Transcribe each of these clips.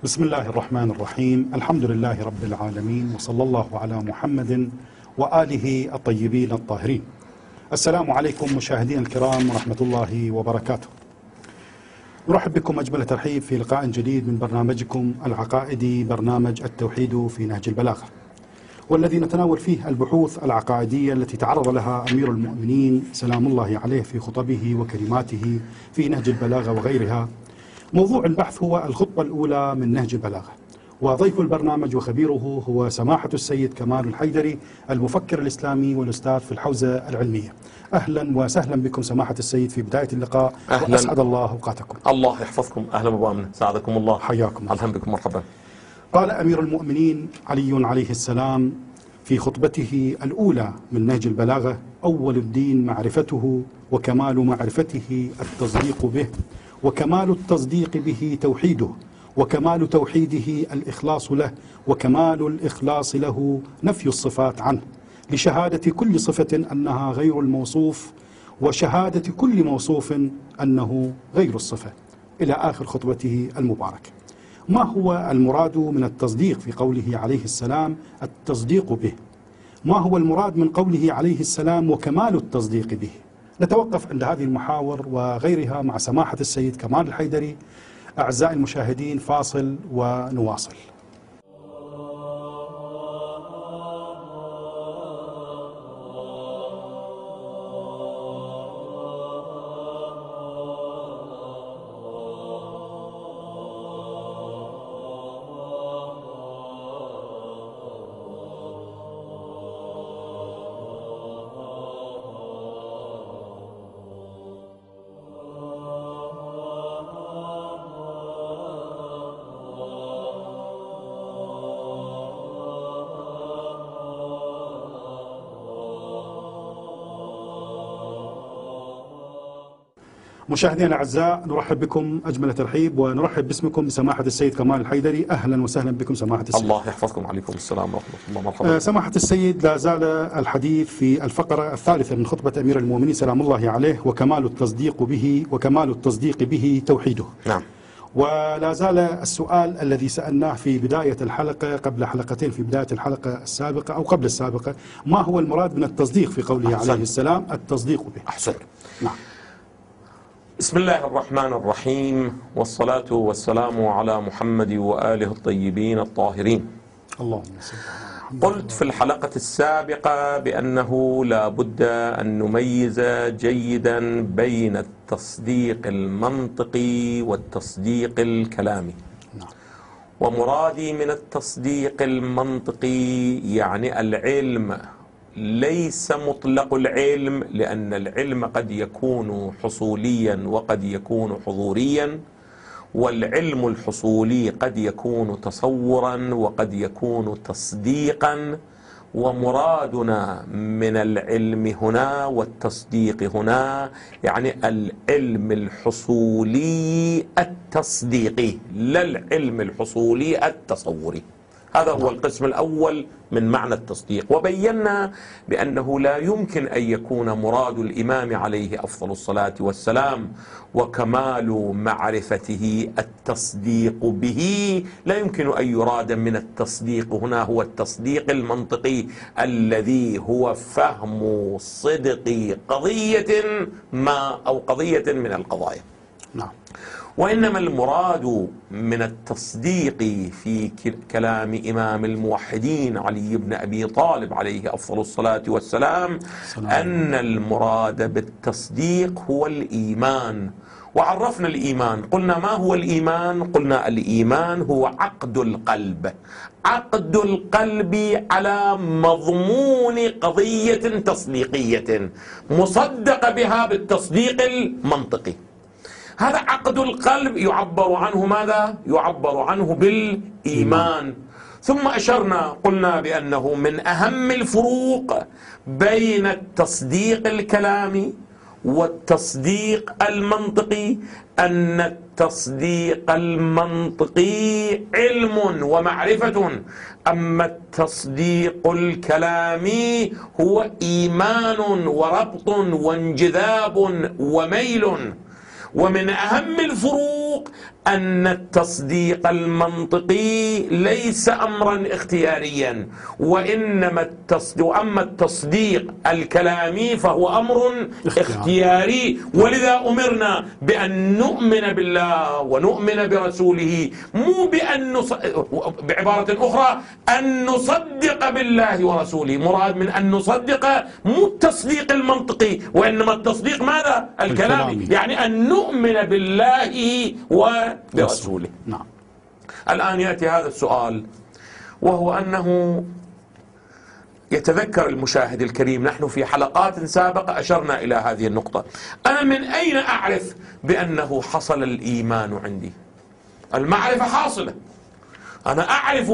بسم الله الرحمن الرحيم. الحمد لله رب العالمين، وصلى الله على محمد وآله الطيبين الطاهرين. السلام عليكم مشاهدينا الكرام ورحمة الله وبركاته. نرحب بكم أجمل ترحيب في لقاء جديد من برنامجكم العقائدي، برنامج التوحيد في نهج البلاغة، والذي نتناول فيه البحوث العقائدية التي تعرض لها أمير المؤمنين سلام الله عليه في خطبه وكلماته في نهج البلاغة وغيرها. موضوع البحث هو الخطبة الأولى من نهج البلاغة، وضيف البرنامج وخبيره هو سماحة السيد كمال الحيدري، المفكر الإسلامي والأستاذ في الحوزة العلمية. أهلا وسهلا بكم سماحة السيد في بداية اللقاء، وأسعد الله أوقاتكم. الله يحفظكم، أهلا وسهلا، ساعدكم الله. حياكم الله. أهلا بكم، مرحبا. قال أمير المؤمنين علي عليه السلام في خطبته الأولى من نهج البلاغة: أول الدين معرفته، وكمال معرفته التصديق به، وكمال التصديق به توحيده، وكمال توحيده الإخلاص له، وكمال الإخلاص له نفي الصفات عنه، لشهادة كل صفة أنها غير الموصوف، وشهادة كل موصوف أنه غير الصفة، إلى آخر خطبته المباركة. ما هو المراد من التصديق في قوله عليه السلام التصديق به؟ ما هو المراد من قوله عليه السلام وكمال التصديق به؟ نتوقف عند هذه المحاور وغيرها مع سماحة السيد كمال الحيدري. أعزائي المشاهدين، فاصل ونواصل. مشاهدينا الأعزاء، نرحب بكم أجمل ترحيب، ونرحب باسمكم بسماحة السيد كمال الحيدري. أهلا وسهلا بكم سماحة السيد. الله يحفظكم، عليكم السلام ورحمة الله، مرحبا. سماحة السيد، لا زال الحديث في الفقرة الثالثة من خطبة أمير المؤمنين سلام الله عليه: وكمال التصديق به، وكمال التصديق به توحيده. نعم. ولا زال السؤال الذي سألناه في بداية الحلقة قبل حلقتين، في بداية الحلقة السابقة أو قبل السابقة: ما هو المراد من التصديق في قوله عليه السلام التصديق به؟ أحسن. نعم. بسم الله الرحمن الرحيم، والصلاة والسلام على محمد وآله الطيبين الطاهرين. اللهم صل على محمد. قلت في الحلقة السابقة بأنه لا بد أن نميز جيدا بين التصديق المنطقي والتصديق الكلامي. نعم. ومرادي من التصديق المنطقي يعني العلم، ليس مطلق العلم، لأن العلم قد يكون حصوليا وقد يكون حضوريا، والعلم الحصولي قد يكون تصورا وقد يكون تصديقا. ومرادنا من العلم هنا والتصديق هنا يعني العلم الحصولي التصديقي، لا العلم الحصولي التصوري. هذا هو القسم الأول من معنى التصديق. وبينا بأنه لا يمكن أن يكون مراد الإمام عليه أفضل الصلاة والسلام وكمال معرفته التصديق به، لا يمكن أن يراد من التصديق هنا هو التصديق المنطقي الذي هو فهم صدق قضية ما أو قضية من القضايا. نعم. وإنما المراد من التصديق في كلام إمام الموحدين علي بن أبي طالب عليه أفضل الصلاة والسلام أن المراد بالتصديق هو الإيمان. وعرفنا الإيمان، قلنا ما هو الإيمان؟ قلنا الإيمان هو عقد القلب، عقد القلب على مضمون قضية تصديقية مصدق بها بالتصديق المنطقي. هذا عقد القلب يعبر عنه ماذا؟ يعبر عنه بالإيمان. ثم أشرنا قلنا بأنه من أهم الفروق بين التصديق الكلامي والتصديق المنطقي أن التصديق المنطقي علم ومعرفة، أما التصديق الكلامي هو إيمان وربط وانجذاب وميل. ومن أهم الفروق الفاروق أن التصديق المنطقي ليس أمرا اختياريا، وإنما أما التصديق الكلامي فهو أمر اختياري. ولذا أمرنا بأن نؤمن بالله ونؤمن برسوله، مو بأن بعبارة أخرى أن نصدق بالله ورسوله. مراد من أن نصدق مو التصديق المنطقي، وإنما التصديق ماذا؟ الكلامي، يعني أن نؤمن بالله وبرسوله. نعم. الآن يأتي هذا السؤال، وهو أنه يتذكر المشاهد الكريم، نحن في حلقات سابقة أشرنا إلى هذه النقطة. أنا من أين أعرف بأنه حصل الإيمان عندي؟ المعرفة حاصلة. أنا أعرف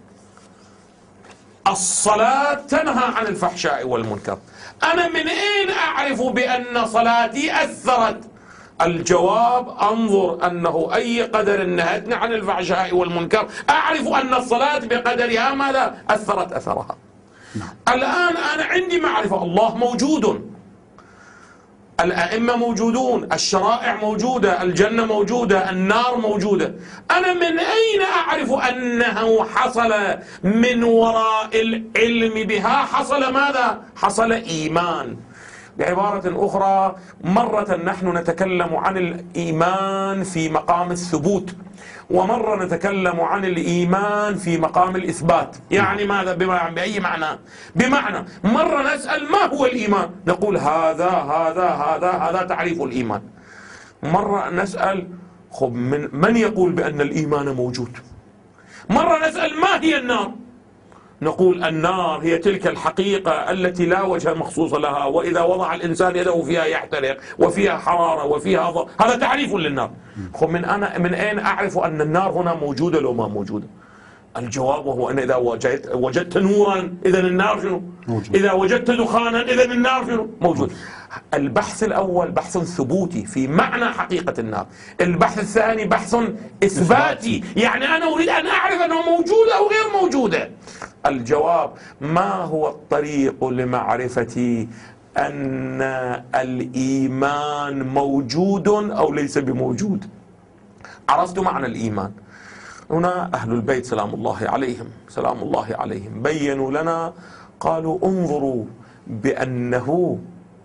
الصلاة تنهى عن الفحشاء والمنكر. أنا من أين أعرف بأن صلاتي أثرت؟ الجواب: أنظر أنه أي قدر نهتني عن الفحشاء والمنكر أعرف أن الصلاة بقدرها ماذا؟ أثرت أثرها. الآن أنا عندي معرفة، الله موجود، الأئمة موجودون، الشرائع موجودة، الجنة موجودة، النار موجودة. أنا من أين أعرف أنه حصل من وراء العلم بها حصل ماذا؟ حصل إيمان. بعبارة أخرى، مرة نحن نتكلم عن الإيمان في مقام الثبوت، ومرة نتكلم عن الإيمان في مقام الإثبات. يعني ماذا؟ بأي معنى؟ بمعنى مرة نسأل ما هو الإيمان، نقول هذا هذا هذا هذا تعريف الإيمان. مرة نسأل من يقول بأن الإيمان موجود. مرة نسأل ما هي النار، نقول النار هي تلك الحقيقة التي لا وجه مخصوص لها، وإذا وضع الإنسان يده فيها يحترق، وفيها حرارة وفيها هذا تعريف للنار. من أين أعرف أن النار هنا موجودة لو ما موجودة؟ الجواب وهو أن إذا وجدت نورا إذا النار شنو؟ موجود. إذا وجدت دخانا إذا النار شنو؟ موجود. البحث الأول بحث ثبوتي في معنى حقيقة النار، البحث الثاني بحث إثباتي، يعني أنا أريد أن أعرف أنه موجودة أو غير موجودة. الجواب: ما هو الطريق لمعرفة أن الإيمان موجود أو ليس بموجود؟ عرفت معنى الإيمان. هنا أهل البيت سلام الله عليهم بينوا لنا، قالوا: انظروا بأنه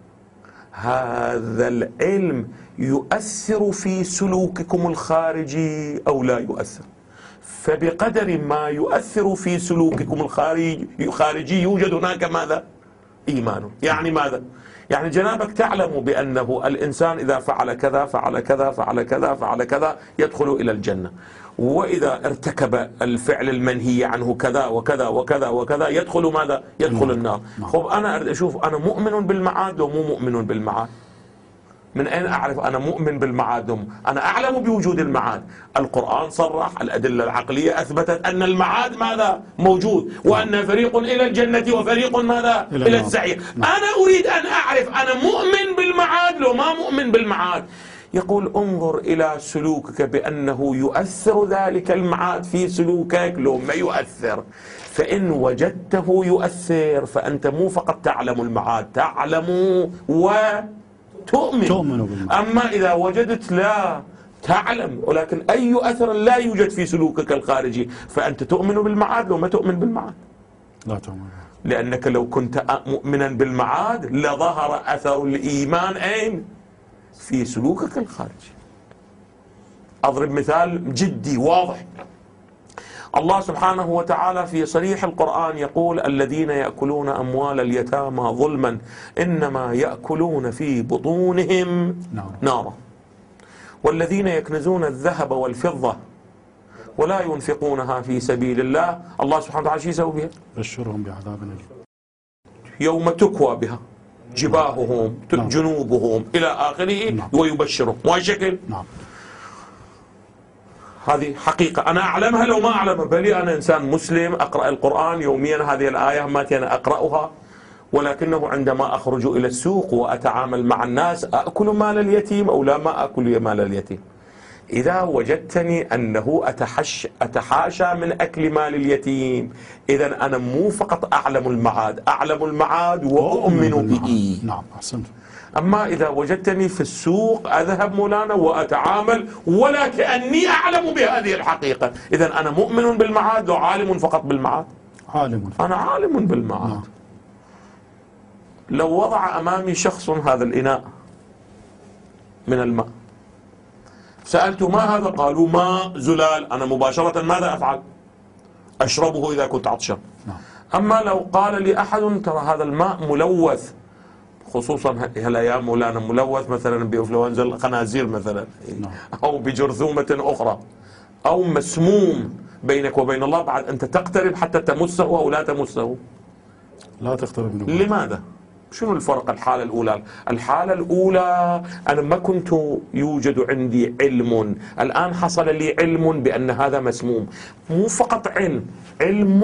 هذا العلم يؤثر في سلوككم الخارجي أو لا يؤثر، فبقدر ما يؤثر في سلوككم الخارجي يوجد هناك ماذا؟ إيمان. يعني ماذا؟ يعني جنابك تعلم بأنه الإنسان إذا فعل كذا فعل كذا فعل كذا فعل كذا يدخل إلى الجنة، وإذا ارتكب الفعل المنهي عنه كذا وكذا وكذا وكذا يدخل ماذا؟ يدخل النار. خب أنا أشوف أنا مؤمن بالمعاد لو مو مؤمن بالمعاد؟ من أين أعرف أنا مؤمن بالمعاد؟ أنا أعلم بوجود المعاد، القرآن صرح، الأدلة العقلية أثبتت أن المعاد ماذا؟ موجود، وأن فريق إلى الجنة وفريق ماذا؟ إلى السعير. أنا أريد أن أعرف أنا مؤمن بالمعاد لو ما مؤمن بالمعاد. يقول: انظر إلى سلوكك بأنه يؤثر ذلك المعاد في سلوكك لو ما يؤثر، فإن وجدته يؤثر فأنت مو فقط تعلم المعاد، تعلم تؤمن بالمعاد. أما إذا وجدت لا تعلم ولكن أي أثر لا يوجد في سلوكك الخارجي، فأنت تؤمن بالمعاد لو ما تؤمن بالمعاد؟ لا تؤمن، لأنك لو كنت مؤمنا بالمعاد لظهر أثر الإيمان أين؟ في سلوكك الخارجي. أضرب مثال جدي واضح. الله سبحانه وتعالى في صريح القرآن يقول: الذين يأكلون أموال اليتامى ظلما إنما يأكلون في بطونهم نارا، والذين يكنزون الذهب والفضة ولا ينفقونها في سبيل الله، الله سبحانه وتعالى شو يسوي بها؟ بشرهم بعذاب أليم يوم تكوى بها جباههم جنوبهم إلى آخره، ويبشرهم. وهي شكل هذه حقيقة أنا أعلمها لو ما أعلمها، بل أنا إنسان مسلم أقرأ القرآن يوميا، هذه الآية ماتي أنا أقرأها، ولكنه عندما أخرج إلى السوق وأتعامل مع الناس أأكل مال اليتيم أو لا ما أكل مال اليتيم. إذا وجدتني أنه أتحاشى من أكل مال اليتيم، إذا أنا مو فقط أعلم المعاد، أعلم المعاد وأؤمن به. نعم، أحسنت. أما إذا وجدتني في السوق أذهب مولانا وأتعامل ولا كأني أعلم بهذه الحقيقة، إذا أنا مؤمن بالمعاد وعالم فقط بالمعاد؟ عالم. أنا عالم بالمعاد. لو وضع أمامي شخص هذا الإناء من الماء، سألته ما هذا؟ قالوا ماء زلال. أنا مباشرة ماذا أفعل؟ أشربه إذا كنت عطشان. أما لو قال لي أحد ترى هذا الماء ملوث، خصوصا هالأيام مولانا ملوث مثلا بإنفلونزا الخنازير مثلا، أو بجرثومة أخرى، أو مسموم، بينك وبين الله بعد أنت تقترب حتى تمسه أو لا تمسه؟ لا تقترب منه. لماذا؟ شنو الفرق؟ الحالة الأولى، الحالة الأولى أنا ما كنت يوجد عندي علم، الآن حصل لي علم بأن هذا مسموم. مو فقط علم، علم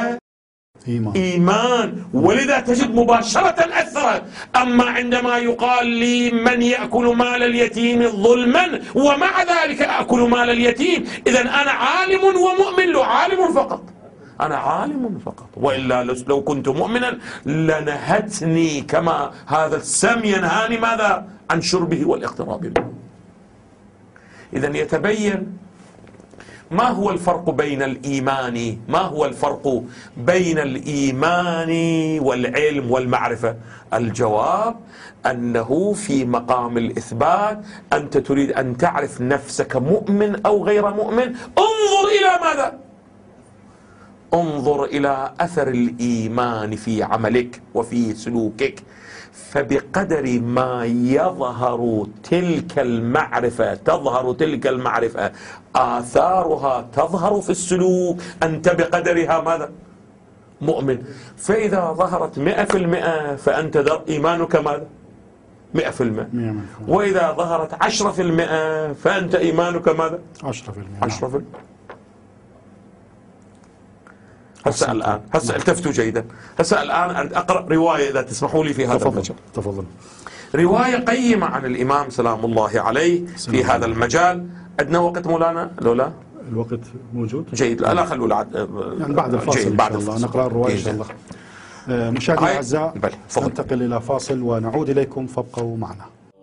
إيمان، ولذا تجد مباشرة أثرت. أما عندما يقال لي من يأكل مال اليتيم ظلما ومع ذلك أكل مال اليتيم، إذا أنا عالم ومؤمن له، عالم فقط، أنا عالم فقط، وإلا لو كنت مؤمنا لنهتني كما هذا السم ينهاني ماذا؟ عن شربه والاقتراب منه. إذا يتبين ما هو الفرق بين الإيمان، ما هو الفرق بين الإيمان والعلم والمعرفة؟ الجواب أنه في مقام الإثبات أنت تريد أن تعرف نفسك مؤمن أو غير مؤمن، انظر إلى ماذا؟ انظر إلى أثر الإيمان في عملك وفي سلوكك، فبقدر ما يظهر تلك المعرفة، تظهر تلك المعرفة، آثارها تظهر في السلوك، أنت بقدرها ماذا؟ مؤمن. فإذا ظهرت 100% فأنت إيمانك ماذا؟ 100%. وإذا ظهرت 10% فأنت إيمانك ماذا؟ 10%. هسه الآن التفتوا جيدا، هسه الآن أقرأ رواية إذا تسمحوا لي في هذا المجال. تفضل. رواية قيمة عن الإمام سلام الله عليه في هذا المجال. عندنا وقت مولانا لولا؟ الوقت موجود. جيد. لا خلوا يعني بعد الفاصل بعد الفاصل نقرأ الرواية إن شاء الله. مشاهدينا الأعزاء ننتقل إلى فاصل ونعود إليكم، فابقوا معنا.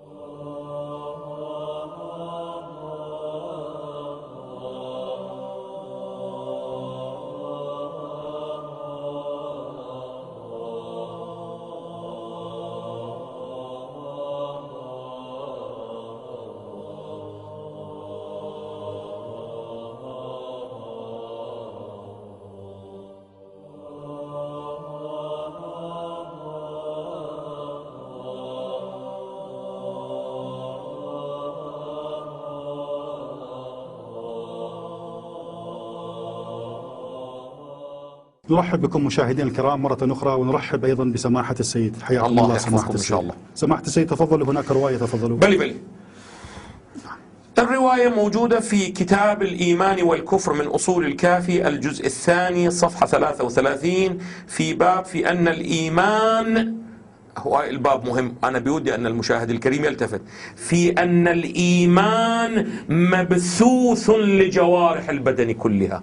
نرحب بكم مشاهدينا الكرام مرة أخرى، ونرحب أيضا بسماحة السيد. حياكم الله سماحة السيد. إن شاء الله. سماحة السيد تفضلوا، هناك رواية، تفضلوا. بلي. الرواية موجودة في كتاب الإيمان والكفر من أصول الكافي الجزء الثاني صفحة 33 في باب في أن الإيمان، هو الباب مهم، أنا بودي أن المشاهد الكريم يلتفت، في أن الإيمان مبثوث لجوارح البدن كلها.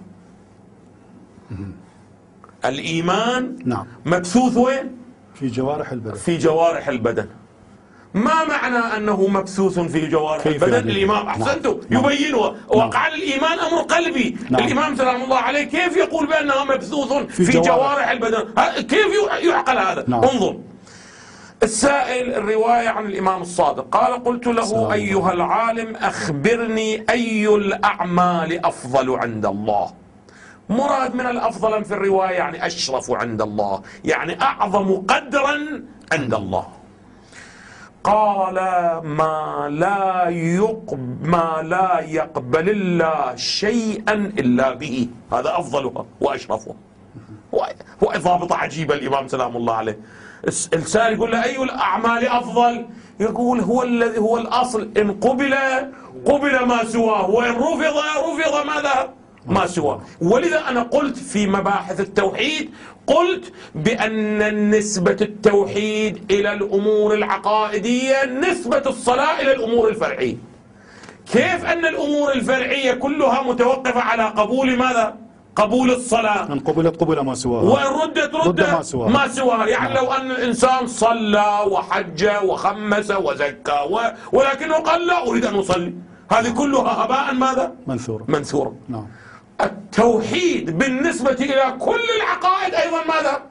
الإيمان نعم مبثوث وين؟ في جوارح البدن. في جوارح البدن. ما معنى أنه مبثوث في جوارح البدن؟ يعني الإمام أحسنتم يبينه. وقع الإيمان أمر قلبي. الإمام سلام الله عليه كيف يقول بأنه مبثوث في جوارح البدن؟ كيف يعقل هذا؟ انظر السائل الرواية عن الإمام الصادق قال: قلت له: أيها العالم أخبرني أي الأعمال أفضل عند الله؟ مراد من الأفضل في الرواية يعني أشرف عند الله، يعني أعظم قدرا عند الله. قال: ما لا يقبل الله شيئا إلا به، هذا أفضلها وأشرفها. هو ضابط عجيب الإمام سلام الله عليه. السائل يقول له: أي الأعمال أفضل؟ يقول: هو الذي هو الأصل، إن قبل ما سواه، وإن رفض ماذا؟ ما سواه. ولذا أنا قلت في مباحث التوحيد، قلت بأن نسبة التوحيد إلى الأمور العقائدية نسبة الصلاة إلى الأمور الفرعية. كيف أن الأمور الفرعية كلها متوقفة على قبول ماذا؟ قبول الصلاة إن قبلت قبل ما سواها وإن ردت رد ما سواها. يعني لو أن الإنسان صلى وحج وخمس وزكى ولكنه قال لا أريد أن أصلي، هذه كلها هباء ماذا؟ منثورة. نعم. التوحيد بالنسبة إلى كل العقائد أيضا ماذا؟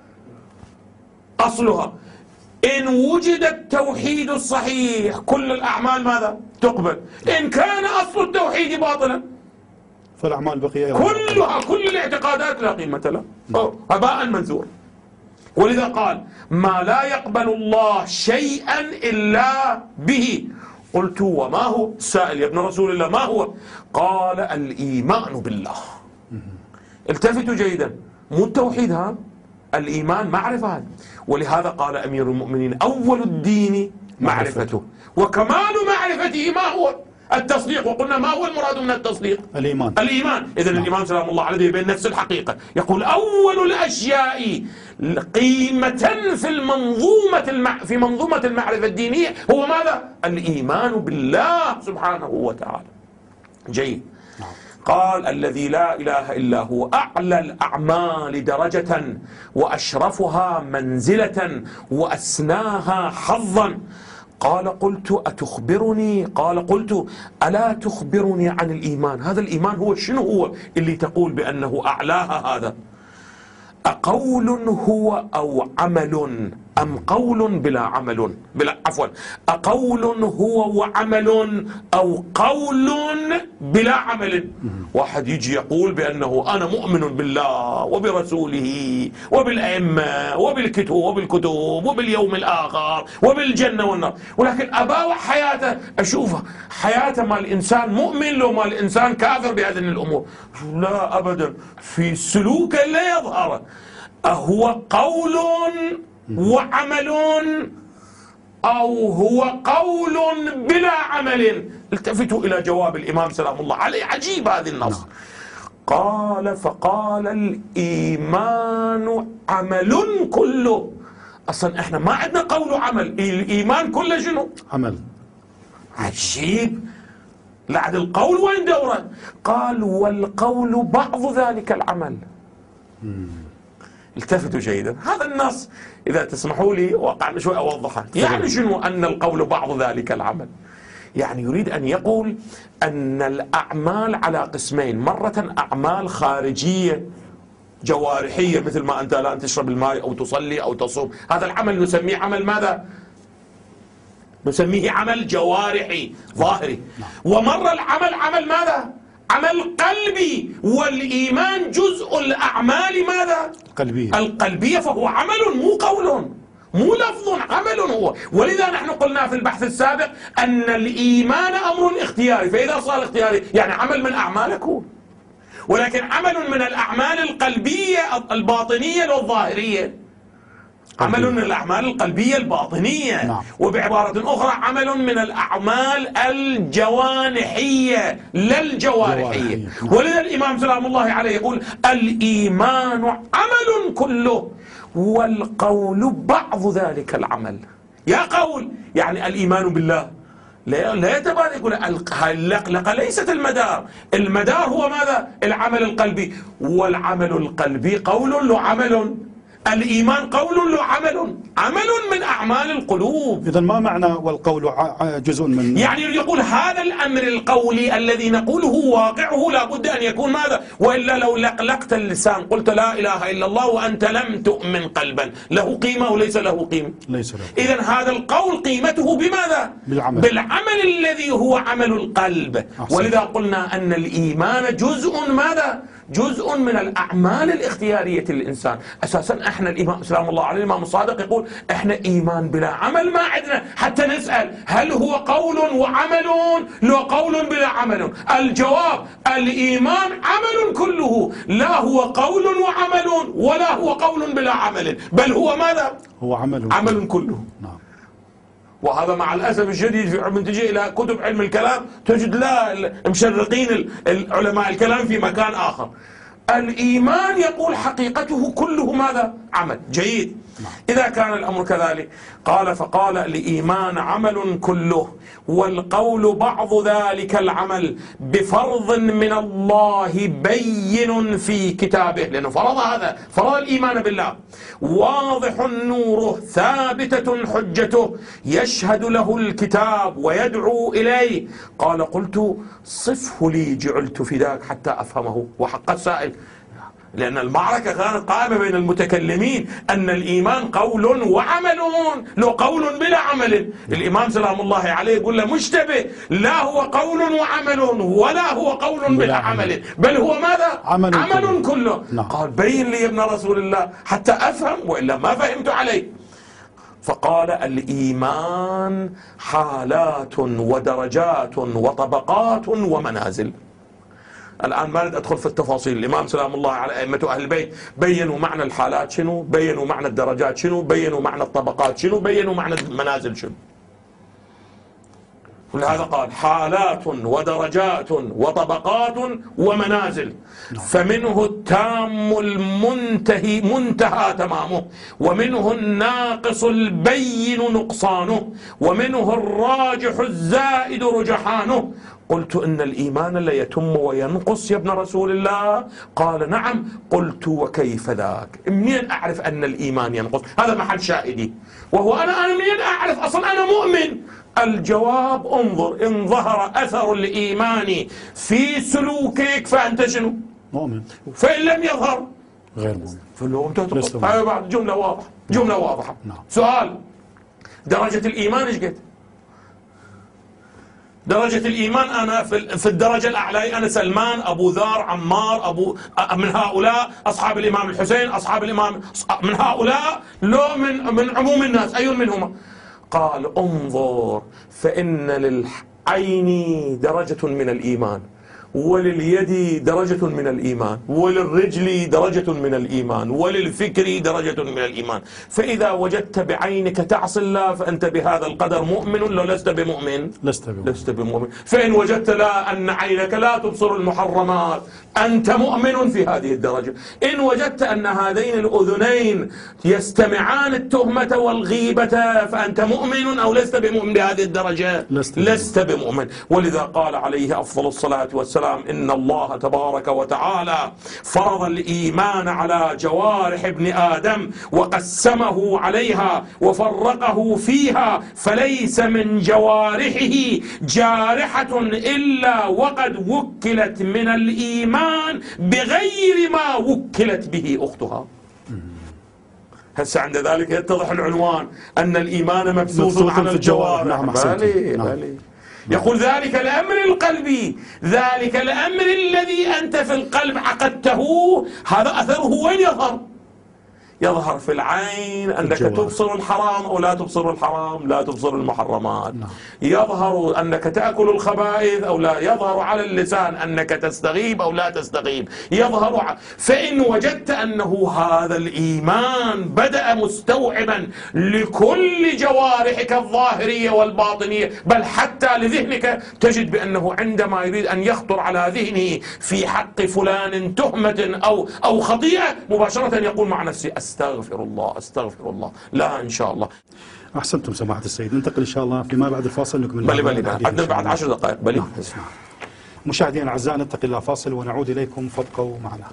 أصلها إن وجد التوحيد الصحيح كل الأعمال ماذا؟ تقبل. إن كان أصل التوحيد باطلا فالأعمال بقية كلها، كل الاعتقادات لا قيمة لها، هباء منثور. ولذا قال ما لا يقبل الله شيئا إلا به. قلت وما هو؟ السائل يا ابن رسول الله ما هو؟ قال الإيمان بالله. التفتوا جيدا، مو التوحيد، ها الإيمان معرفة هذا. ولهذا قال أمير المؤمنين أول الدين معرفته وكمال معرفته ما هو؟ التصديق. وقلنا ما هو المراد من التصديق؟ الإيمان. إذن الإمام سلام الله عليه يبين نفس الحقيقة، يقول أول الأشياء قيمة في منظومة المعرفة الدينية هو ماذا؟ الإيمان بالله سبحانه وتعالى. جيد. قال الذي لا إله إلا هو أعلى الأعمال درجة وأشرفها منزلة وأسناها حظا. قال قلت أتخبرني؟ قال قلت ألا تخبرني عن الإيمان؟ هذا الإيمان هو شنو هو اللي تقول بأنه أعلاها؟ هذا أقول هو أو عمل أم قول بلا عمل؟ أقول هو وعمل أو قول بلا عمل؟ واحد يجي يقول بأنه أنا مؤمن بالله وبرسوله وبالأئمة وبالكتب وباليوم الآخر وبالجنة والنار، ولكن أباوع حياته أشوفها حياته مال الإنسان مؤمن لو مال الإنسان كافر بهذه الأمور. لا أبدا، في سلوكه لا يظهر. أهو قول وعمل أو هو قول بلا عمل؟ التفتوا إلى جواب الإمام سلام الله عليه، عجيب هذا النص. قال فقال الإيمان عمل كله. أصلا إحنا ما عندنا قول وعمل، الإيمان كله شنو؟ عمل. عجيب. لعد القول وين دوره؟ قال والقول بعض ذلك العمل. التفتوا جيدا، هذا النص إذا تسمحوا لي وقع شوي أوضحه. يعني شنو أن القول بعض ذلك العمل؟ يعني يريد أن يقول أن الأعمال على قسمين، مرة أعمال خارجية جوارحية مثل ما أنت الآن تشرب الماء أو تصلي أو تصوم، هذا العمل نسميه عمل ماذا؟ نسميه عمل جوارحي ظاهري. ومرة العمل عمل ماذا؟ عمل قلبي. والإيمان جزء الأعمال ماذا؟ القلبية، فهو عمل مو قول مو لفظ، عمل هو. ولذا نحن قلنا في البحث السابق أن الإيمان أمر اختياري، فإذا صار اختياري يعني عمل من أعمالكم، ولكن عمل من الأعمال القلبية الباطنية والظاهرية، عمل من الأعمال القلبية الباطنية. نعم. وبعبارة أخرى عمل من الأعمال الجوانحية لا الجوارحية. نعم. ولذا الإمام سلام الله عليه يقول الإيمان عمل كله والقول بعض ذلك العمل. يا قول يعني الإيمان بالله لا يتبادل، يقول اللقلقة ليست المدار هو ماذا؟ العمل القلبي، والعمل القلبي قول له عمل، الإيمان قول له عمل من أعمال القلوب. إذن ما معنى والقول جزء من، يعني يقول هذا الأمر القولي الذي نقوله واقعه لابد أن يكون ماذا؟ وإلا لو لقلقت اللسان قلت لا إله إلا الله وأنت لم تؤمن قلبا، له قيمة وليس له قيمة؟ ليس له. إذن هذا القول قيمته بماذا؟ بالعمل الذي هو عمل القلب. أحسن. ولذا قلنا أن الإيمان جزء ماذا؟ جزء من الأعمال الاختيارية للإنسان. أساسا احنا الإمام سلام الله عليه الإمام الصادق يقول احنا إيمان بلا عمل ما عندنا، حتى نسأل هل هو قول وعمل لو قول بلا عمل؟ الجواب الإيمان عمل كله، لا هو قول وعمل ولا هو قول بلا عمل، بل هو ماذا؟ هو عمل كله. نعم. وهذا مع الأسف الشديد من تجي إلى كتب علم الكلام تجد لا مشرقين العلماء الكلام في مكان آخر. الإيمان يقول حقيقته كله ماذا؟ عمل. جيد. إذا كان الأمر كذلك قال فقال الإيمان عمل كله والقول بعض ذلك العمل بفرض من الله بين في كتابه، لأنه فرض هذا، فرض الإيمان بالله، واضح نوره ثابتة حجته يشهد له الكتاب ويدعو إليه. قال قلت صفه لي جعلت فداك حتى أفهمه. وحق السائل، لأن المعركة كانت قائمة بين المتكلمين أن الإيمان قول وعمل، لو قول بلا عمل. الإمام سلام الله عليه يقول له مشتبه، لا هو قول وعمل ولا هو قول بلا عمل، بل هو ماذا؟ عمل كله. قال بين لي ابن رسول الله حتى أفهم وإلا ما فهمت عليه. فقال الإيمان حالات ودرجات وطبقات ومنازل. الآن ما أريد أدخل في التفاصيل. الإمام سلام الله على أئمة أهل البيت بيّنوا معنى الحالات شنو، بيّنوا معنى الدرجات شنو، بيّنوا معنى الطبقات شنو، بيّنوا معنى المنازل شنو. ولهذا قال حالات ودرجات وطبقات ومنازل، فمنه التام المنتهي منتهى تمامه، ومنه الناقص البين نقصانه، ومنه الراجح الزائد رجحانه. قلت إن الإيمان لا يتم وينقص يا ابن رسول الله؟ قال نعم. قلت وكيف ذاك؟ منين أعرف أن الإيمان ينقص؟ هذا محل شاهدي. وهو أنا منين أعرف أصلا أنا مؤمن؟ الجواب انظر، إن ظهر أثر الإيمان في سلوكك فأنت شنو؟ مؤمن. فإن لم يظهر غير مؤمن. فلو أنت هاي بعد جملة واضحة، جملة واضحة. سؤال، درجة الإيمان إيش قد؟ درجة الإيمان أنا في الدرجة الأعلى أنا سلمان، أبو ذر، عمار، أبو من هؤلاء أصحاب الإمام الحسين، أصحاب الإمام من هؤلاء، لو من عموم الناس أي منهما؟ قال انظر، فإن للعين درجة من الإيمان، ولليد درجة من الإيمان، وللرجل درجة من الإيمان، وللفكر درجة من الإيمان. فإذا وجدت بعينك تعصي الله فأنت بهذا القدر مؤمن لو لست بمؤمن؟ لست بمؤمن. فإن وجدت لا أن عينك لا تبصر المحرمات أنت مؤمن في هذه الدرجة. إن وجدت أن هذين الأذنين يستمعان التهمة والغيبة فأنت مؤمن أو لست بمؤمن بهذه الدرجة؟ لست بمؤمن. ولذا قال عليه أفضل الصلاة والسلام إن الله تبارك وتعالى فرض الإيمان على جوارح ابن آدم وقسمه عليها وفرقه فيها، فليس من جوارحه جارحة إلا وقد وكلت من الإيمان بغير ما وكلت به أختها. هسه عند ذلك يتضح العنوان أن الإيمان مبثوث على الجوارح. يقول ذلك الأمر القلبي، ذلك الأمر الذي أنت في القلب عقدته، هذا أثره وين يظهر؟ يظهر في العين أنك تبصر الحرام أو لا تبصر الحرام، لا تبصر المحرمات. يظهر أنك تأكل الخبائث أو لا، يظهر على اللسان أنك تستغيب أو لا تستغيب، يظهر. فإن وجدت أنه هذا الإيمان بدأ مستوعبا لكل جوارحك الظاهرية والباطنية، بل حتى لذهنك، تجد بأنه عندما يريد أن يخطر على ذهنه في حق فلان تهمة أو خطيئة مباشرة يقول مع نفسه استغفر الله استغفر الله، لا إن شاء الله. أحسنتم سماحة السيد. ننتقل إن شاء الله فيما بعد الفاصل نكمل. بلي عندنا بعد 10 دقائق. بلي. مشاهدينا الأعزاء ننتقل إلى فاصل ونعود إليكم، فابقوا معنا.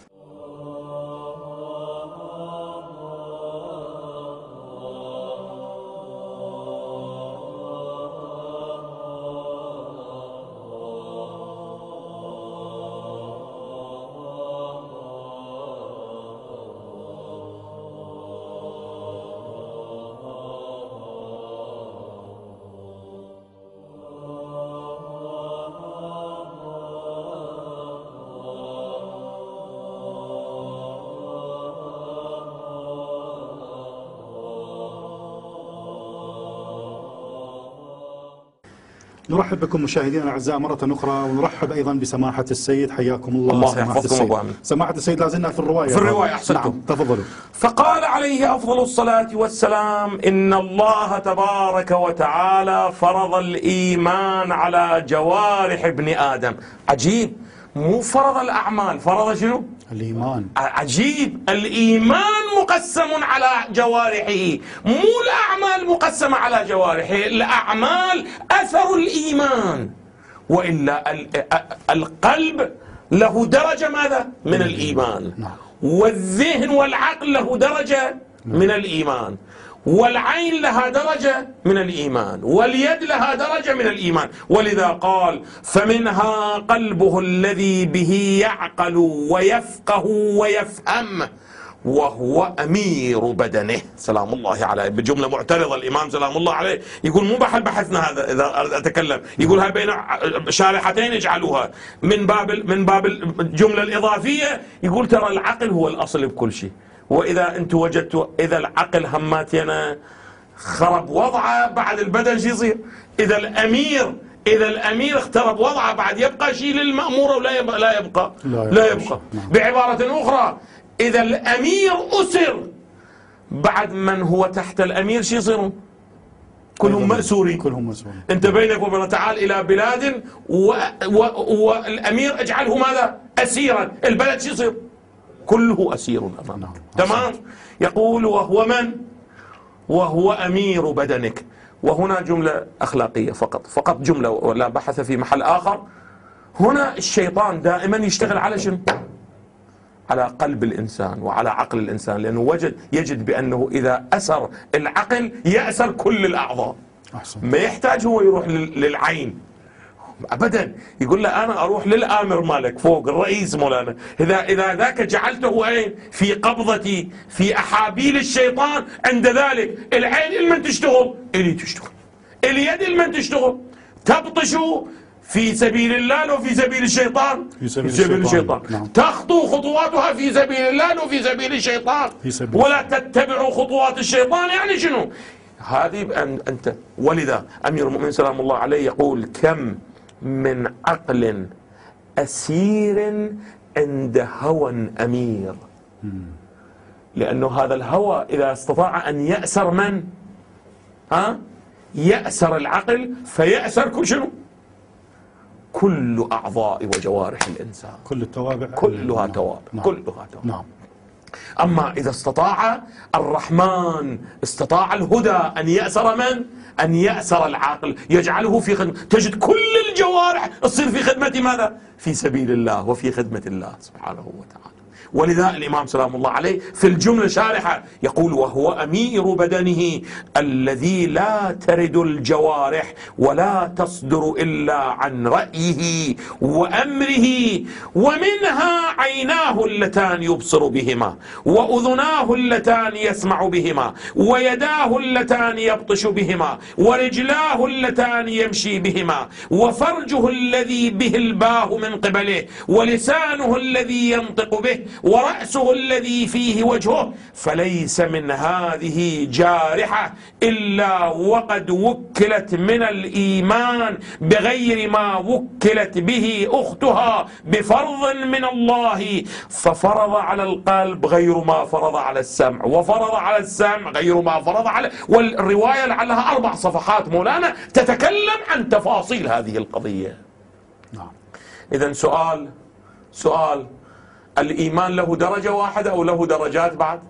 نرحب بكم مشاهدينا الاعزاء مره اخرى، ونرحب ايضا بسماحه السيد. حياكم الله سماحه السيد. سماحه السيد، لا زلنا في الروايه. في الروايه احسنتم. نعم تفضلوا. فقال عليه افضل الصلاه والسلام ان الله تبارك وتعالى فرض الايمان على جوارح ابن ادم. عجيب، مو فرض الأعمال، فرض شنو؟ الإيمان. عجيب، الإيمان مقسم على جوارحه، مو الأعمال مقسمة على جوارحه، الأعمال أثر الإيمان. وإلا القلب له درجة ماذا؟ من الإيمان. والذهن والعقل له درجة من الإيمان، والعين لها درجة من الإيمان، واليد لها درجة من الإيمان. ولذا قال فمنها قلبه الذي به يعقل ويفقه ويفهم وهو أمير بدنه. سلام الله عليه، بجملة معترضة الإمام سلام الله عليه يقول مو بحثنا هذا إذا أتكلم، يقول هاي بين شارحتين اجعلوها من باب الجملة الإضافية، يقول ترى العقل هو الأصل بكل شيء. وإذا أنتم وجدتوا إذا العقل هماتنا خرب وضعه بعد البدن شو يصير؟ إذا الأمير اخترب وضعه بعد يبقى شيء للمأمور ولا يبقى؟ لا يبقى. بعبارة أخرى إذا الأمير أسر بعد من هو تحت الأمير شو يصيرون؟ كلهم مأسورين. أنت بينك وبين تعال إلى بلاد والأمير اجعله ماذا؟ أسيرا، البلد شو يصير؟ كله أسير أمامك. تمام؟ يقول وهو من؟ وهو أمير بدنك. وهنا جملة أخلاقية فقط جملة ولا بحث في محل آخر. هنا الشيطان دائما يشتغل على شنو؟ على قلب الإنسان وعلى عقل الإنسان، لأنه يجد بأنه إذا أسر العقل يأسر كل الأعضاء. ما يحتاج هو يروح للعين أبدا، يقول له أنا أروح للآمر مالك فوق الرئيس مولانا، إذا ذاك جعلته أين في قبضتي في أحابيل الشيطان، عند ذلك العين لمن تشتغل؟ إلي تشتغل. اليد لمن تشتغل؟ تبطش في سبيل الله لو في سبيل الشيطان؟ في سبيل الشيطان. نعم. تخطو خطواتها في سبيل الله لو في سبيل الشيطان؟ ولا تتبعوا خطوات الشيطان. يعني شنو؟ هذه أنت. ولذا أمير المؤمنين سلام الله عليه يقول كم من عقل أسير عند هوى أمير. لأنه هذا الهوى إذا استطاع أن يأسر من؟ يأسر العقل فيأسر كل شنو؟ كل أعضاء وجوارح الإنسان، كل التوابع كلها توابع. نعم. كلها توابع. نعم. أما إذا استطاع الرحمن، استطاع الهدى أن يأسر من؟ أن يأسر العقل، يجعله في خدمة، تجد كل الجوارح تصير في خدمة ماذا؟ في سبيل الله وفي خدمة الله سبحانه وتعالى. ولذا الإمام سلام الله عليه في الجملة شارحة يقول وهو أمير بدنه الذي لا ترد الجوارح ولا تصدر إلا عن رأيه وأمره، ومنها عيناه اللتان يبصر بهما، وأذناه اللتان يسمع بهما، ويداه اللتان يبطش بهما، ورجلاه اللتان يمشي بهما، وفرجه الذي به الباه من قبله، ولسانه الذي ينطق به، ورأسه الذي فيه وجهه، فليس من هذه جارحة إلا وقد وكلت من الإيمان بغير ما وكلت به أختها بفرض من الله، ففرض على القلب غير ما فرض على السمع، وفرض على السمع غير ما فرض على. والرواية لعلها 4 صفحات مولانا تتكلم عن تفاصيل هذه القضية. نعم. إذن سؤال الإيمان له درجة واحدة أو له درجات بعد؟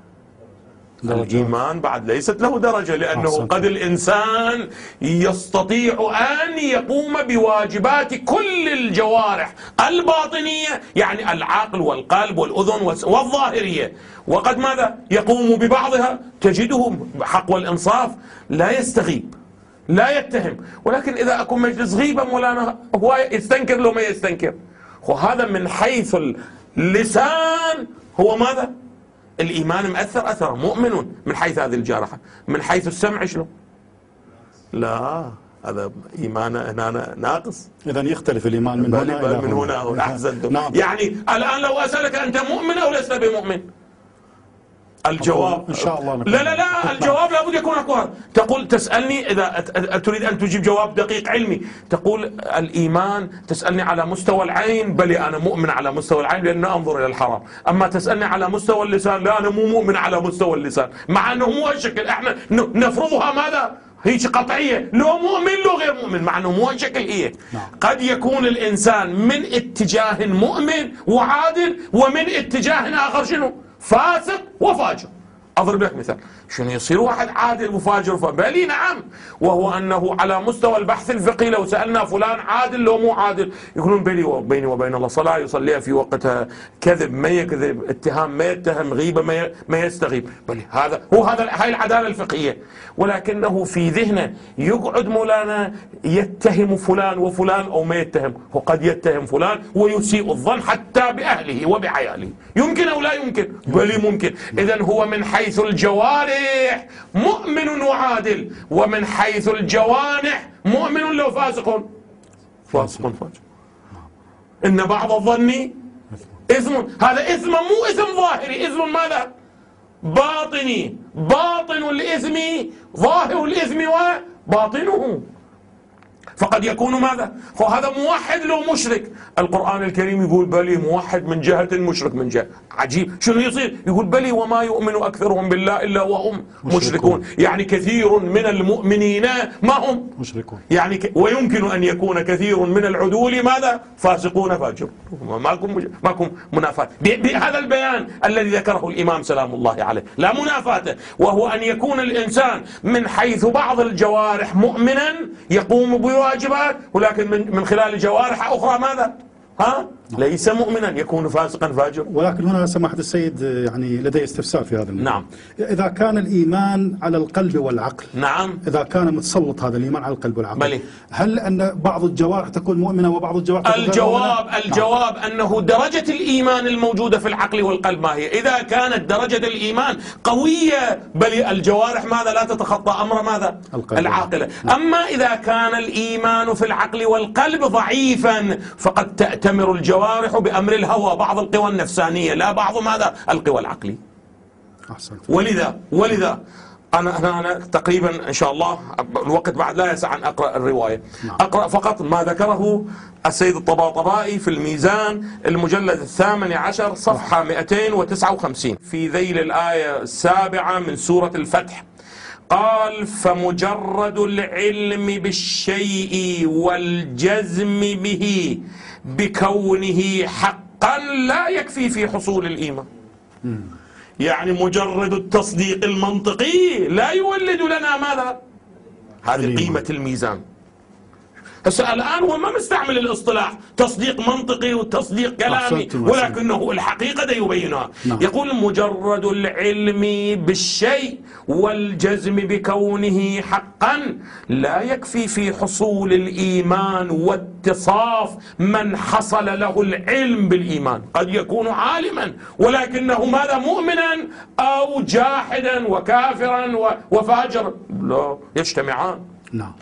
الإيمان بعد ليست له درجة، لأنه قد الإنسان يستطيع أن يقوم بواجبات كل الجوارح الباطنية، يعني العقل والقلب والأذن والظاهرية، وقد ماذا؟ يقوم ببعضها. تجده حق والإنصاف لا يستغيب لا يتهم، ولكن إذا أكون مجلس غيبة مولانا هو يستنكر لو ما يستنكر. وهذا من حيث اللسان هو ماذا؟ الإيمان مأثر أثر مؤمن من حيث هذه الجارحة. من حيث السمع شنو؟ لا، هذا إيمان هنا ناقص. إذن يختلف الإيمان من هنا من هنا. أحسنتم. نعم. يعني الآن لو أسألك أنت مؤمن أو لست بمؤمن؟ الجواب إن شاء الله لا الجواب لابد يكون أكبر. تقول تسألني إذا تريد أن تجيب جواب دقيق علمي، تقول الإيمان، تسألني على مستوى العين، بل أنا مؤمن على مستوى العين لأن أنظر إلى الحرام. أما تسألني على مستوى اللسان، لا أنا مو مؤمن على مستوى اللسان، مع أنه مو هالشكل. إحنا نفرضها ماذا؟ هيك قطعية، لو مؤمن لو غير مؤمن، مع أنه مو شكل هي. قد يكون الإنسان من اتجاه مؤمن وعادل، ومن اتجاه آخر شنو؟ فاسق وفاجر. أضرب لك مثال، شنو يصير واحد عادل وفاجر بلي نعم، وهو أنه على مستوى البحث الفقهي لو سألنا فلان عادل لو مو عادل، يقولون بيني وبين الله صلاة يصليها في وقتها، كذب ما يكذب، اتهام ما يتهم، غيبة ما يستغيب، بل هاي العدالة الفقهية. ولكنه في ذهنه يقعد مولانا يتهم فلان وفلان أو ما يتهم، وقد يتهم فلان ويسيء الظن حتى بأهله وبعياله، يمكن أو لا يمكن؟ بل ممكن. إذن هو من حيث الجوارح مؤمن وعادل، ومن حيث الجوانح مؤمن لو فاسق فاجر. إن بعض الظن إثم، هذا إثم مو إثم ظاهري، إثم ماذا؟ باطني، باطن الإثم ظاهر الإثم وباطنه. فقد يكون ماذا؟ هذا موحد لو مشرك، القرآن الكريم يقول بلي موحد من جهة، مشرك من جهة. عجيب، شنو يصير؟ يقول بلي وما يؤمن أكثرهم بالله إلا وهم مشركون. يعني كثير من المؤمنين ما هم مشركون، يعني ويمكن أن يكون كثير من العدول ماذا؟ فاسقون فاجرون. ماكم منافاة بهذا البيان الذي ذكره الإمام سلام الله عليه، لا منافاة، وهو أن يكون الإنسان من حيث بعض الجوارح مؤمنا يقوم بواجبات، ولكن من خلال جوارح أخرى ماذا؟ ليس مؤمنا، يكون فاسقا فاجر. ولكن هنا سماحة السيد يعني لدي استفسار في هذا الموضوع. نعم. إذا كان الإيمان على القلب والعقل، نعم، إذا كان متسلط هذا الإيمان على القلب والعقل، بلي. هل أن بعض الجوارح تكون مؤمنة وبعض الجوارح تكون الجواب أنه درجة الإيمان الموجودة في العقل والقلب ما هي؟ إذا كانت درجة الإيمان قوية بل الجوارح ماذا؟ لا تتخطى أمر ماذا؟ العاقلة. أما إذا كان الإيمان في العقل والقلب ضعيفا فقد تأتمر الجوارح بأمر الهوى، بعض القوى النفسانية، لا بعض ماذا؟ القوى العقلي. ولذا أنا تقريبا إن شاء الله الوقت بعد لا يسع أن أقرأ الرواية. أقرأ فقط ما ذكره السيد الطباطبائي في الميزان المجلد 18 صفحة 259 في ذيل الآية 7 من سورة الفتح. قال: فمجرد العلم بالشيء والجزم به بكونه حقا لا يكفي في حصول الإيمان. يعني مجرد التصديق المنطقي لا يولد لنا ماذا؟ هذه قيمة الميزان. هسه الآن هو ما مستعمل الاصطلاح تصديق منطقي وتصديق كلامي، ولكنه الحقيقة دا يبينها. يقول: مجرد العلم بالشيء والجزم بكونه حقا لا يكفي في حصول الإيمان واتصاف من حصل له العلم بالإيمان. قد يكون عالما ولكنه ماذا؟ مؤمنا أو جاحدا وكافرا وفاجرا، لا يجتمعان. نعم.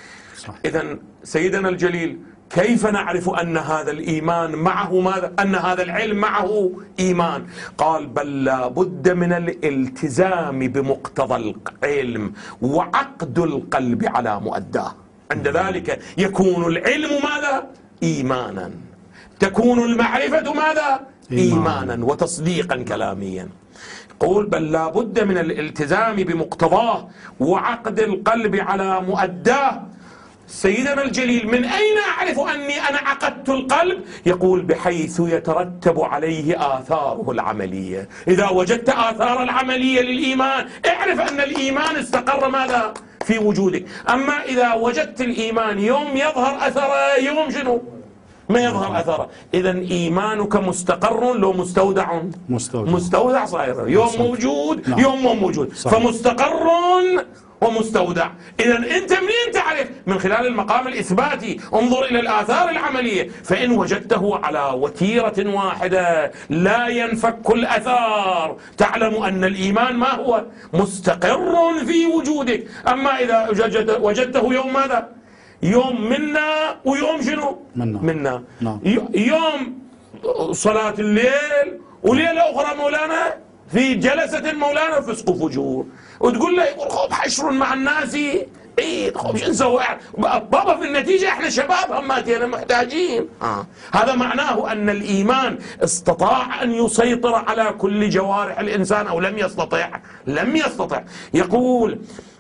إذن سيدنا الجليل كيف نعرف أن هذا الإيمان معه ماذا؟ أن هذا العلم معه إيمان؟ قال: بل لا بد من الالتزام بمقتضى العلم وعقد القلب على مؤداه. عند ذلك يكون العلم ماذا؟ إيمانا، تكون المعرفة ماذا؟ إيمانا وتصديقا كلاميا. قول: بل لا بد من الالتزام بمقتضاه وعقد القلب على مؤداه. سيدنا الجليل من أين أعرف أني أنا عقدت القلب؟ يقول: بحيث يترتب عليه آثاره العملية. إذا وجدت آثار العملية للإيمان اعرف أن الإيمان استقر ماذا؟ في وجودك. أما إذا وجدت الإيمان يوم يظهر أثره يوم شنو؟ ما يظهر أثره. إذن إيمانك مستقر لو مستودع؟ مستودع صاير، يوم موجود يوم مو موجود، فمستقر ومستودع. إذن أنت منين تعرف؟ من خلال المقام الإثباتي. انظر إلى الآثار العملية، فإن وجدته على وتيرة واحدة لا ينفك الأثار تعلم أن الإيمان ما هو؟ مستقر في وجودك. أما إذا وجدته يوم ماذا؟ يوم منا ويوم شنو؟ منا. يوم صلاة الليل وليلة أخرى مولانا في جلسة مولانا فسق وفجور، وتقول له يقول خوب حشر مع الناس عيد، خوب شو نسوي؟ بابا في النتيجة احنا شباب هماتنا محتاجين. هذا معناه أن الإيمان استطاع أن يسيطر على كل جوارح الإنسان أو لم يستطع؟ لم يستطع. يقول: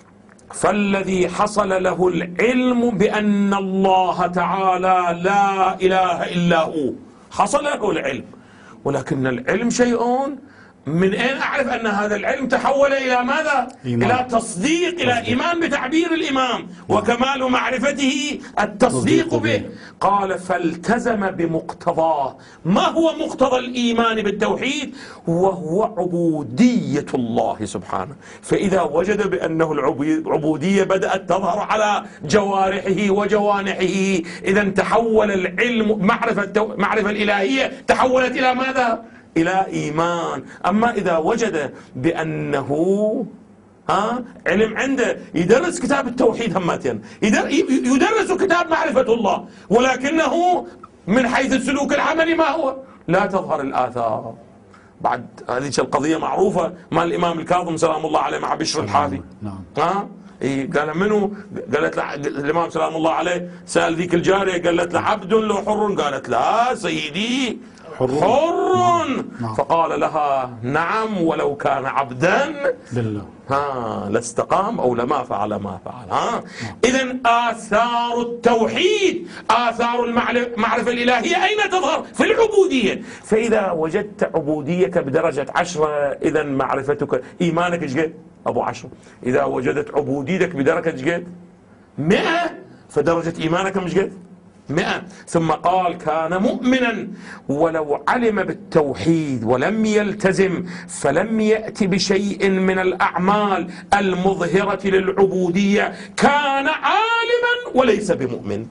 فالذي حصل له العلم بأن الله تعالى لا إله إلا هو، حصل له العلم، ولكن العلم شيء، من أين أعرف أن هذا العلم تحول إلى ماذا؟ إيمان. إلى تصديق، إلى إيمان بتعبير الإمام، وكمال معرفته التصديق به. قال فالتزم بمقتضاه. ما هو مقتضى الإيمان بالتوحيد؟ وهو عبودية الله سبحانه. فإذا وجد بأنه العبودية بدأت تظهر على جوارحه وجوانحه، إذا تحول العلم، معرفة الإلهية تحولت إلى ماذا؟ إلى إيمان. أما إذا وجد بأنه علم عنده، يدرس كتاب التوحيد همتين، يدرس كتاب معرفة الله، ولكنه من حيث السلوك العملي ما هو؟ لا تظهر الآثار. بعد هذه القضية معروفة مع الإمام الكاظم سلام الله عليه مع بشر الحافي. قال منه؟ قالت له الإمام سلام الله عليه سأل ذيك الجارية، قالت له عبد لو حر؟ قالت لا سيدي حر. فقال لها نعم ولو كان عبدا لله لاستقام أو لما فعل ما فعل. إذن آثار التوحيد، آثار المعرفة الإلهية أين تظهر؟ في العبودية. فإذا وجدت عبوديتك بدرجة 10، إذن معرفتك إيمانك ايش قد؟ أبو 10. إذا وجدت عبوديتك بدرجة ايش قد؟ 100، فدرجة إيمانك مش قد؟ 100. ثم قال كان مؤمنا ولو علم بالتوحيد ولم يلتزم فلم يأتي بشيء من الأعمال المظهرة للعبودية كان عالما وليس بمؤمن.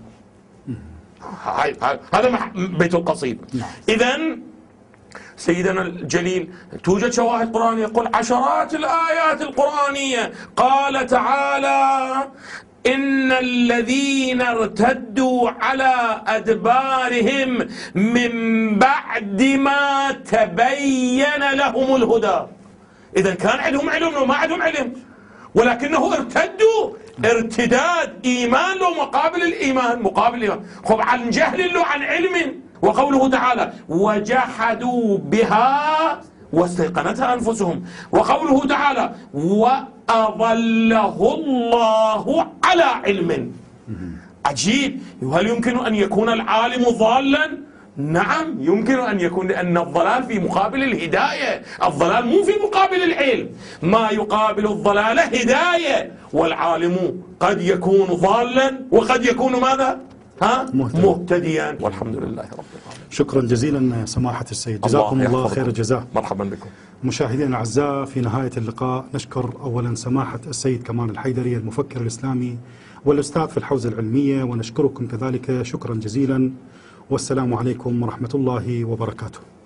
هذا بيت القصيد. إذن سيدنا الجليل توجد شواهد قرآنية، يقول عشرات الآيات القرآنية. قال تعالى إن الذين ارتدوا على أدبارهم من بعد ما تبين لهم الهدى. إذا كان عندهم علم وما عندهم علم، ولكنه ارتدوا ارتداد إيمان له مقابل الإيمان، مقابل الإيمان. خب عن جهل له عن علم. وقوله تعالى وجحدوا بها واستيقنتها أنفسهم. وقوله تعالى وأضله الله على علم. عجيب. هل يمكن أن يكون العالم ضالا؟ نعم يمكن أن يكون، لأن الضلال في مقابل الهداية، الضلال مو في مقابل العلم، ما يقابل الضلال هداية، والعالم قد يكون ضالا وقد يكون ماذا؟ مهتديا. والحمد لله رب العالمين. شكرا جزيلا سماحة السيد، جزاكم الله خير الجزاء. مرحبا بكم. مشاهدينا الأعزاء، في نهاية اللقاء نشكر أولا سماحة السيد كمال الحيدري المفكر الإسلامي والأستاذ في الحوزة العلمية، ونشكركم كذلك شكرا جزيلا، والسلام عليكم ورحمة الله وبركاته.